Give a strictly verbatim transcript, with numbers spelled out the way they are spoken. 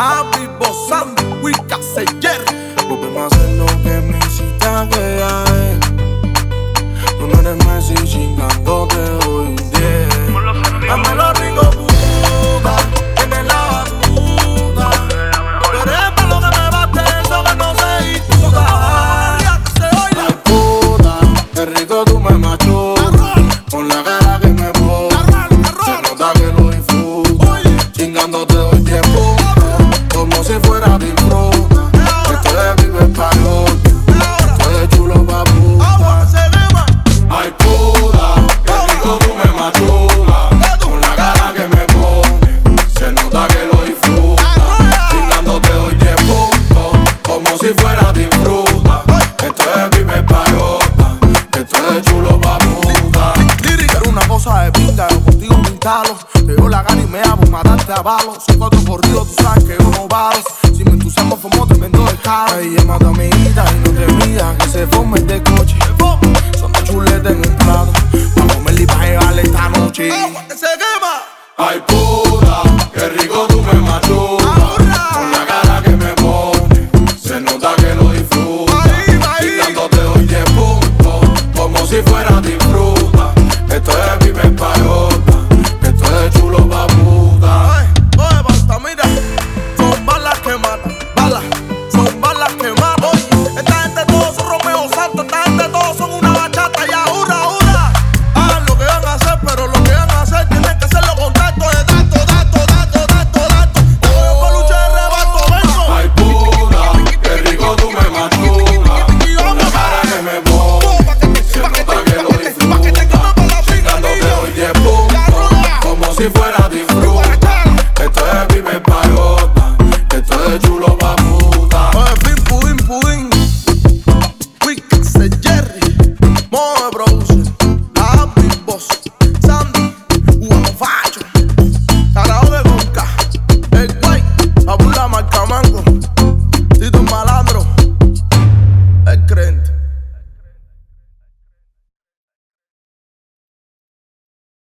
Javi, Bozando, Wicca, Seyer. Volvemos a hacer lo que me hiciste aquella vez. Tú no eres Messi, chingándote hoy un diez. Dámelo rico, puta, tiene la puta. Pero es pa' lo que me bate, eso que no se disputa. Ay puta, qué rico tú me machucas. Con la cara que me pones, se nota que lo disfrutas. Chingándote doy tiempo, como si fuera disfruta. Esto de vive palote, esto de chulo pa' puta. Ay puta, qué rico tú me machucas. Con la cara que me pones, se nota que lo disfrutas. Chingándote doy tiempo, como si fuera disfruta. Esto de vive palote, esto de chulo pa' puta. Pero una cosa de pinga, yo contigo me instalo. Te veo la gana y me hago matarte a balos. Soy cuatro corridos, tú sabes que yo no valo. Si me entusiasmo, fumo tremendo descaro. Ay, llama a tu amiguita y no te midas, que se forme este coche. Son dos chuletas en un plato, pa' comerle y pa' llevarle esta noche. ¡Se quema! Ay puta, qué rico tú me machucas. Con la cara que me pones, se nota que lo disfrutas. Chingándote doy diez puntos, como si fuera ti.